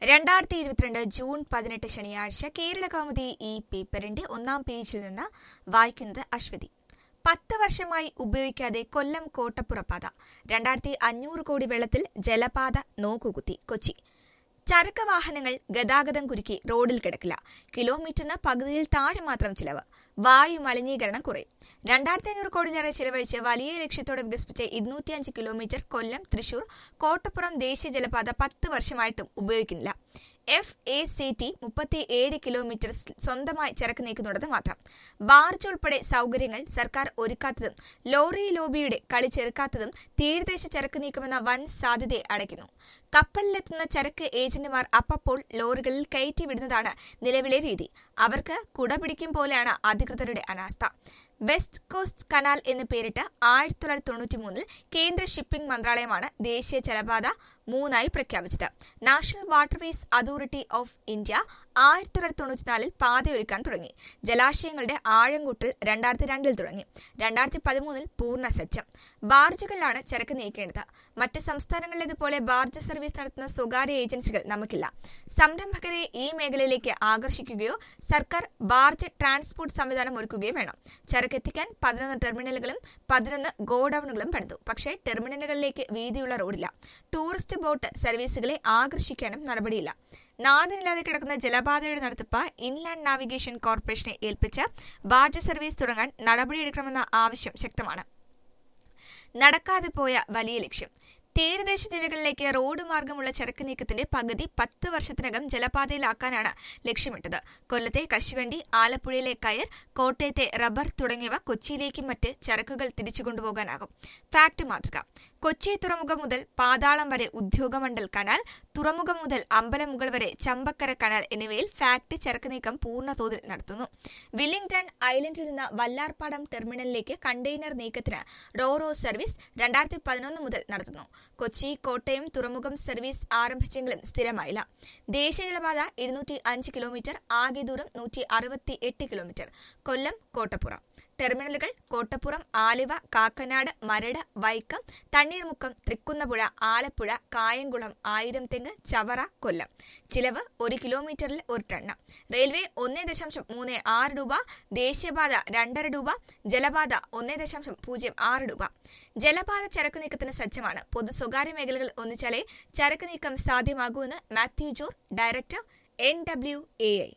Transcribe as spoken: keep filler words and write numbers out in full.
രണ്ടായിരത്തി ഇരുപത്തിരണ്ട് ജൂൺ പതിനെട്ട് ശനിയാഴ്ച കേരള കൗമുദി ഈ പേപ്പറിന്റെ ഒന്നാം പേജിൽ നിന്ന് വായിക്കുന്നത് അശ്വതി. പത്ത് വർഷമായി ഉപയോഗിക്കാതെ കൊല്ലം കോട്ടപ്പുറ പാത. രണ്ടായിരത്തി അഞ്ഞൂറ് കോടി വെള്ളത്തിൽ ജലപാത നോക്കുകുത്തി. കൊച്ചി. ചരക്ക് വാഹനങ്ങൾ ഗതാഗതം കുരുക്കി റോഡിൽ കിടക്കില്ല. കിലോമീറ്ററിന് പകുതിയിൽ താഴെ മാത്രം ചിലവ്. വായു മലിനീകരണം കുറയും. രണ്ടായിരത്തി അഞ്ഞൂറ് കോടിയേറെ ചിലവഴിച്ച് വലിയ ലക്ഷ്യത്തോടെ വികസിപ്പിച്ച ഇരുന്നൂറ്റിയഞ്ച് കിലോമീറ്റർ കൊല്ലം തൃശൂർ കോട്ടപ്പുറം ദേശീയ ജലപാത പത്ത് വർഷമായിട്ടും ഉപയോഗിക്കുന്നില്ല. എഫ് എ സി ടി മുപ്പത്തി ഏഴ് കിലോമീറ്റർ സ്വന്തമായി ചരക്ക് നീക്കുന്നുണ്ടെന്ന് മാത്രം. ബാർജ് ഉൾപ്പെടെ സൗകര്യങ്ങൾ സർക്കാർ ഒരുക്കാത്തതും ലോറി ലോബിയുടെ കളി ചെറുക്കാത്തതും തീരദേശ ചരക്ക് നീക്കമെന്ന വൻ സാധ്യതയെ അടയ്ക്കുന്നു. കപ്പലിലെത്തുന്ന ചരക്ക് ഏജന്റുമാർ അപ്പപ്പോൾ ലോറികളിൽ കയറ്റി വിടുന്നതാണ് നിലവിലെ രീതി. അവർക്ക് കുട പിടിക്കും പോലെയാണ് അധികൃതരുടെ അനാസ്ഥ. വെസ്റ്റ് കോസ്റ്റ് കനാൽ എന്ന് പേരിട്ട് ആയിരത്തി തൊള്ളായിരത്തി തൊണ്ണൂറ്റി മൂന്നിൽ കേന്ദ്ര ഷിപ്പിംഗ് മന്ത്രാലയമാണ് ദേശീയ ജലപാത മൂന്നായി പ്രഖ്യാപിച്ചത്. National waterways authority of India ആയിരത്തി തൊള്ളായിരത്തി തൊണ്ണൂറ്റിനാലിൽ പാതയൊരുക്കാൻ തുടങ്ങി. ജലാശയങ്ങളുടെ ആഴം കൂട്ടൽ രണ്ടായിരത്തി രണ്ടിൽ തുടങ്ങി. രണ്ടായിരത്തി പതിമൂന്നിൽ പൂർണ്ണ സജ്ജം. ബാർജുകളിലാണ് ചരക്ക് നീക്കേണ്ടത്. മറ്റ് സംസ്ഥാനങ്ങളിലേതുപോലെ ബാർജ് സർവീസ് നടത്തുന്ന സ്വകാര്യ ഏജൻസികൾ നമുക്കില്ല. സംരംഭകരെ ഈ മേഖലയിലേക്ക് ആകർഷിക്കുകയോ സർക്കാർ ബാർജ് ട്രാൻസ്പോർട്ട് സംവിധാനം ഒരുക്കുകയോ വേണം. ചരക്ക് എത്തിക്കാൻ പതിനൊന്ന് ടെർമിനലുകളും പതിനൊന്ന് ഗോഡൌണുകളും പണിതു. പക്ഷേ ടെർമിനലുകളിലേക്ക് വീതിയുള്ള റോഡില്ല. ടൂറിസ്റ്റ് ബോട്ട് സർവീസുകളെ ആകർഷിക്കാനും നടപടിയില്ല. നാടിനില്ലാതെ കിടക്കുന്ന ജലപാതയുടെ നടത്തിപ്പ് ഇൻലാൻഡ് നാവിഗേഷൻ കോർപ്പറേഷനെ ഏൽപ്പിച്ച് ബാർജ് സർവീസ് തുടങ്ങാൻ നടപടിയെടുക്കണമെന്ന ആവശ്യം ശക്തമാണ്. നടക്കാതെ പോയ വലിയ ലക്ഷ്യം. തീരദേശ ജില്ലകളിലേക്ക് റോഡ് മാർഗമുള്ള ചരക്ക് നീക്കത്തിന്റെ പകുതി പത്ത് വർഷത്തിനകം ജലപാതയിലാക്കാനാണ് ലക്ഷ്യമിട്ടത്. കൊല്ലത്തെ കശുവണ്ടി, ആലപ്പുഴയിലെ കയർ, കോട്ടയത്തെ റബ്ബർ തുടങ്ങിയവ കൊച്ചിയിലേക്കും മറ്റ് ചരക്കുകൾ തിരിച്ചു കൊണ്ടുപോകാനാകും. ഫാക്ട് മാതൃക. കൊച്ചി തുറമുഖം മുതൽ പാതാളം വരെ ഉദ്യോഗമണ്ഡൽ കനാൽ, തുറമുഖം മുതൽ അമ്പലമുകൾ വരെ ചമ്പക്കര കനാൽ എന്നിവയിൽ ഫാക്ട് ചരക്ക് നീക്കം പൂർണ്ണ തോതിൽ നടത്തുന്നു. വില്ലിംഗ്ടൺ ഐലൻഡിൽ നിന്ന് വല്ലാർപാടം ടെർമിനലിലേക്ക് കണ്ടെയ്നർ നീക്കത്തിന് റോറോ സർവീസ് രണ്ടായിരത്തി പതിനൊന്ന് മുതൽ നടത്തുന്നു. കൊച്ചി കോട്ടയം തുറമുഖം സർവീസ് ആരംഭിച്ചെങ്കിലും സ്ഥിരമായില്ല. ദേശീയ ജലപാത ഇരുന്നൂറ്റി അഞ്ച് കിലോമീറ്റർ, ആകെ ദൂരം നൂറ്റി അറുപത്തി എട്ട് കിലോമീറ്റർ. കൊല്ലം കോട്ടപ്പുറം. ടെർമിനലുകൾ കോട്ടപ്പുറം, ആലുവ, കാക്കനാട്, മരട്, വൈക്കം, തണ്ണീർമുക്കം, തൃക്കുന്നപ്പുഴ, ആലപ്പുഴ, കായംകുളം, ആയിരംതെങ്ങ്, ചവറ, കൊല്ലം. ചിലവ് ഒരു കിലോമീറ്ററിൽ ഒരു ടണ്ണ്. റെയിൽവേ ഒന്നേ ദശാംശം മൂന്ന് ആറ് രൂപ, ദേശീയപാത രണ്ടര രൂപ, ജലപാത ഒന്നേ ദശാംശം പൂജ്യം ആറ് രൂപ. ജലപാത ചരക്ക് നീക്കത്തിന് സജ്ജമാണ്. പൊതു സ്വകാര്യ മേഖലകൾ ഒന്നിച്ചാലേ ചരക്ക് നീക്കം സാധ്യമാകൂവെന്ന് മാത്യു ജോർ, director, N W A I.